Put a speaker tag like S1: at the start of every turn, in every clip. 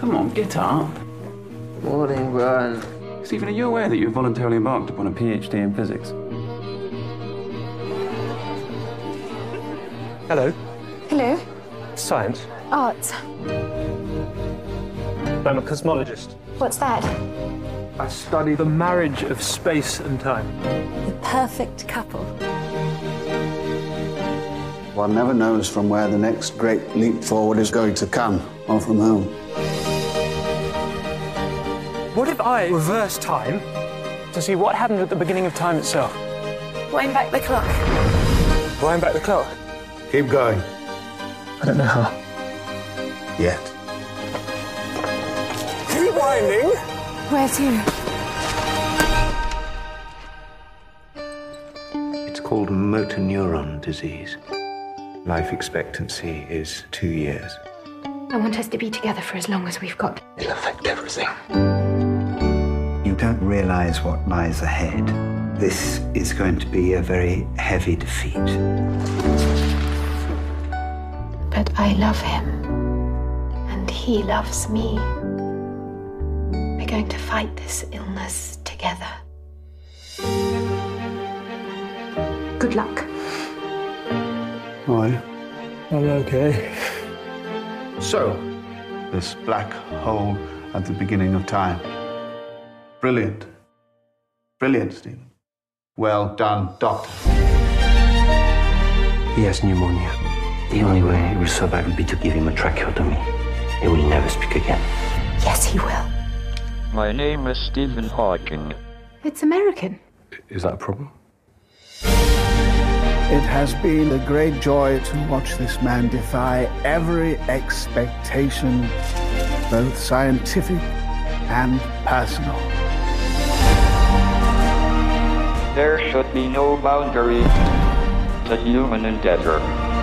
S1: Come on, get up.
S2: Morning, Brian.
S1: Stephen, are you aware that you've voluntarily embarked upon a PhD in physics?
S3: Hello.
S4: Hello.
S3: Science.
S4: Arts.
S3: I'm a cosmologist.
S4: What's that?
S3: I study the marriage of space and time.
S4: The perfect couple.
S5: One never knows from where the next great leap forward is going to come, or from whom.
S3: What if I reverse time to see what happened at the beginning of time itself?
S4: Wind back the clock.
S3: Wind back the clock?
S5: Keep going.
S3: I don't know how.
S5: Yet.
S3: Rewinding?
S4: Where to?
S6: It's called motor neuron disease. Life expectancy is 2 years.
S4: I want us to be together for as long as we've got.
S6: It'll affect everything.
S7: You don't realize what lies ahead. This is going to be a very heavy defeat.
S4: But I love him. And he loves me. We're going to fight this illness together. Good luck.
S5: Why?
S3: I'm okay.
S5: So, this black hole at the beginning of time. Brilliant. Brilliant, Stephen. Well done, Doctor.
S6: He has pneumonia. The only way he will survive will be to give him a tracheotomy. He will never speak again.
S4: Yes, he will.
S8: My name is Stephen Hawking.
S4: It's American.
S6: Is that a problem?
S5: It has been a great joy to watch this man defy every expectation, both scientific and personal.
S8: There should be no boundary to human endeavor.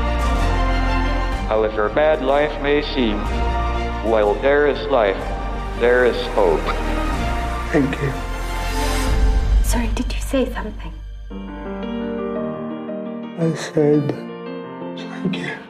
S8: However bad life may seem, while there is life, there is hope.
S5: Thank you.
S4: Sorry, did you say something?
S5: I said, thank you.